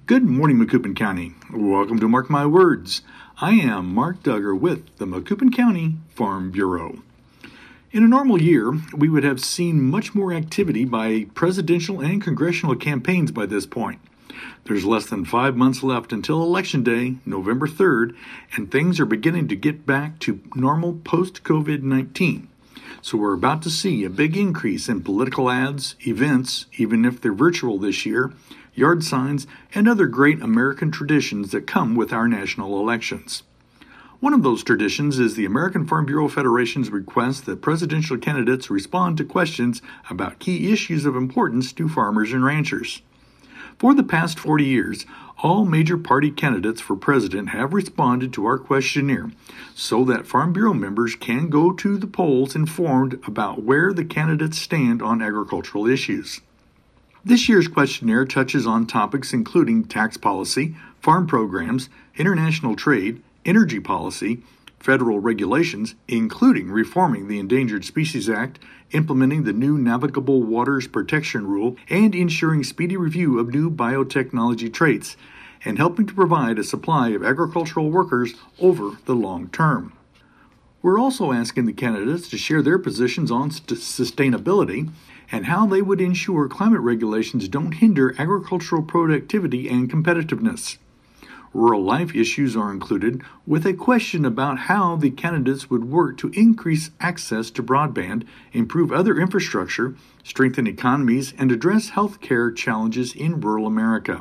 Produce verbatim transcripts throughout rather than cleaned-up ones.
Good morning, Macoupin County. Welcome to Mark My Words. I am Mark Duggar with the Macoupin County Farm Bureau. In a normal year, we would have seen much more activity by presidential and congressional campaigns by this point. There's less than five months left until Election Day, November third, and things are beginning to get back to normal post-COVID nineteen. So we're about to see a big increase in political ads, events, even if they're virtual this year, yard signs, and other great American traditions that come with our national elections. One of those traditions is the American Farm Bureau Federation's request that presidential candidates respond to questions about key issues of importance to farmers and ranchers. For the past forty years, all major party candidates for president have responded to our questionnaire so that Farm Bureau members can go to the polls informed about where the candidates stand on agricultural issues. This year's questionnaire touches on topics including tax policy, farm programs, international trade, energy policy, federal regulations, including reforming the Endangered Species Act, implementing the new Navigable Waters Protection Rule, and ensuring speedy review of new biotechnology traits, and helping to provide a supply of agricultural workers over the long term. We're also asking the candidates to share their positions on st- sustainability and how they would ensure climate regulations don't hinder agricultural productivity and competitiveness. Rural life issues are included, with a question about how the candidates would work to increase access to broadband, improve other infrastructure, strengthen economies, and address health care challenges in rural America.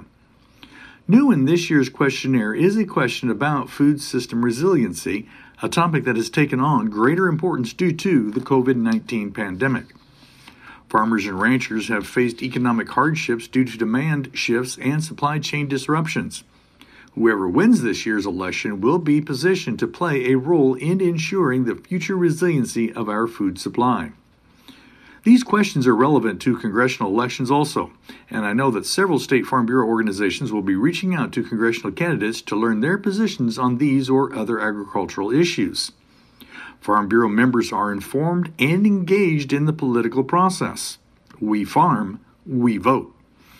New in this year's questionnaire is a question about food system resiliency, a topic that has taken on greater importance due to the COVID nineteen pandemic. Farmers and ranchers have faced economic hardships due to demand shifts and supply chain disruptions. Whoever wins this year's election will be positioned to play a role in ensuring the future resiliency of our food supply. These questions are relevant to congressional elections also, and I know that several state Farm Bureau organizations will be reaching out to congressional candidates to learn their positions on these or other agricultural issues. Farm Bureau members are informed and engaged in the political process. We farm, we vote.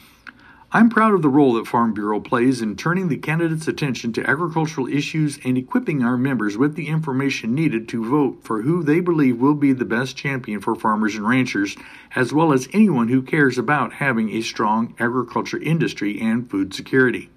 I'm proud of the role that Farm Bureau plays in turning the candidates' attention to agricultural issues and equipping our members with the information needed to vote for who they believe will be the best champion for farmers and ranchers, as well as anyone who cares about having a strong agriculture industry and food security.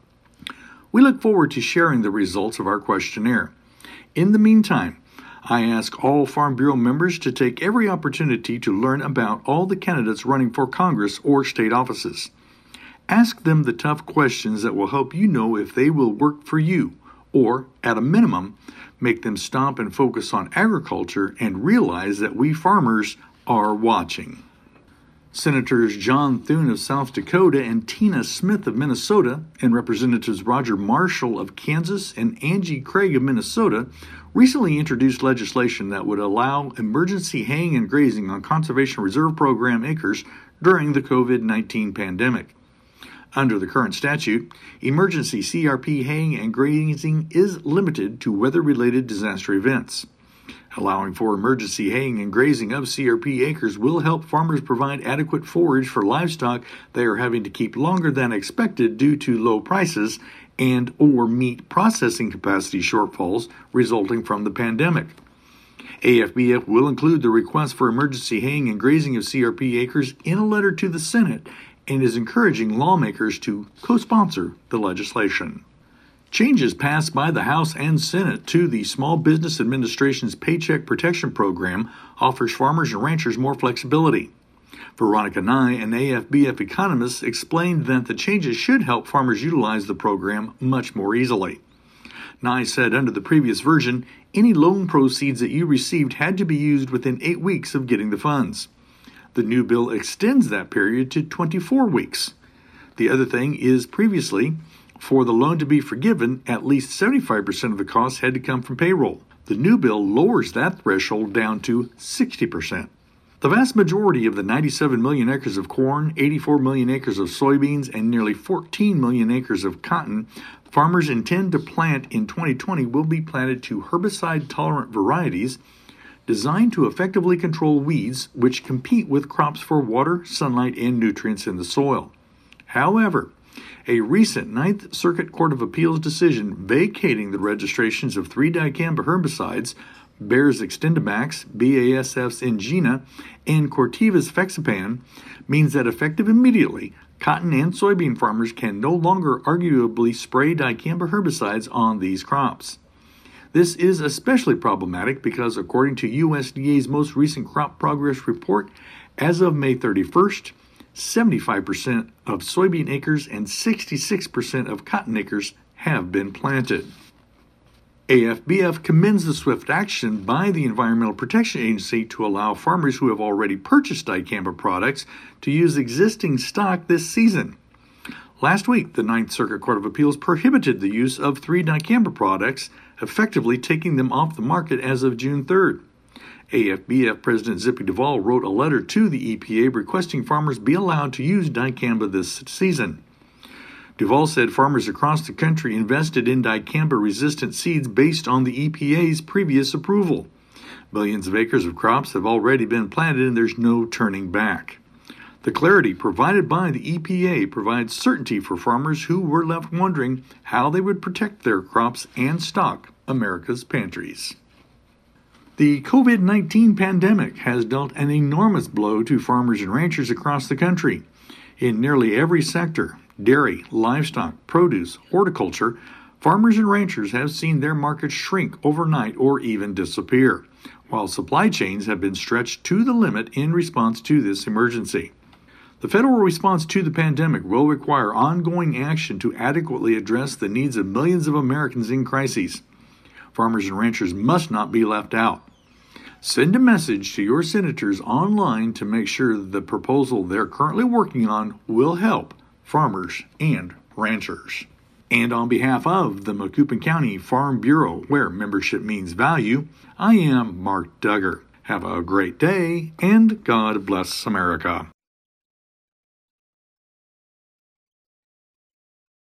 We look forward to sharing the results of our questionnaire. In the meantime, I ask all Farm Bureau members to take every opportunity to learn about all the candidates running for Congress or state offices. Ask them the tough questions that will help you know if they will work for you, or, at a minimum, make them stop and focus on agriculture and realize that we farmers are watching. Senators John Thune of South Dakota and Tina Smith of Minnesota, and Representatives Roger Marshall of Kansas and Angie Craig of Minnesota, recently introduced legislation that would allow emergency haying and grazing on Conservation Reserve Program acres during the COVID nineteen pandemic. Under the current statute, emergency C R P haying and grazing is limited to weather-related disaster events. Allowing for emergency haying and grazing of C R P acres will help farmers provide adequate forage for livestock they are having to keep longer than expected due to low prices and or meet processing capacity shortfalls resulting from the pandemic. A F B F will include the request for emergency haying and grazing of C R P acres in a letter to the Senate and is encouraging lawmakers to co-sponsor the legislation. Changes passed by the House and Senate to the Small Business Administration's Paycheck Protection Program offers farmers and ranchers more flexibility. Veronica Nye, an A F B F economist, explained that the changes should help farmers utilize the program much more easily. Nye said under the previous version, any loan proceeds that you received had to be used within eight weeks of getting the funds. The new bill extends that period to twenty-four weeks. The other thing is previously, for the loan to be forgiven, at least seventy-five percent of the costs had to come from payroll. The new bill lowers that threshold down to sixty percent. The vast majority of the ninety-seven million acres of corn, eighty-four million acres of soybeans, and nearly fourteen million acres of cotton farmers intend to plant in twenty twenty will be planted to herbicide-tolerant varieties designed to effectively control weeds which compete with crops for water, sunlight, and nutrients in the soil. However, A recent Ninth Circuit Court of Appeals decision vacating the registrations of three dicamba herbicides, Bayer's XtendiMax, B A S F's Engina, and Corteva's Fexapan, means that effective immediately, cotton and soybean farmers can no longer arguably spray dicamba herbicides on these crops. This is especially problematic because, according to U S D A's most recent crop progress report, as of May thirty-first, seventy-five percent of soybean acres and sixty-six percent of cotton acres have been planted. A F B F commends the swift action by the Environmental Protection Agency to allow farmers who have already purchased dicamba products to use existing stock this season. Last week, the Ninth Circuit Court of Appeals prohibited the use of three dicamba products, effectively taking them off the market as of June third. A F B F President Zippy Duvall wrote a letter to the E P A requesting farmers be allowed to use dicamba this season. Duvall said farmers across the country invested in dicamba-resistant seeds based on the E P A's previous approval. Millions of acres of crops have already been planted and there's no turning back. The clarity provided by the E P A provides certainty for farmers who were left wondering how they would protect their crops and stock America's pantries. The COVID nineteen pandemic has dealt an enormous blow to farmers and ranchers across the country. In nearly every sector, dairy, livestock, produce, horticulture, farmers and ranchers have seen their markets shrink overnight or even disappear, while supply chains have been stretched to the limit in response to this emergency. The federal response to the pandemic will require ongoing action to adequately address the needs of millions of Americans in crises. Farmers and ranchers must not be left out. Send a message to your senators online to make sure the proposal they're currently working on will help farmers and ranchers. And on behalf of the Macoupin County Farm Bureau, where membership means value, I am Mark Duggar. Have a great day, and God bless America.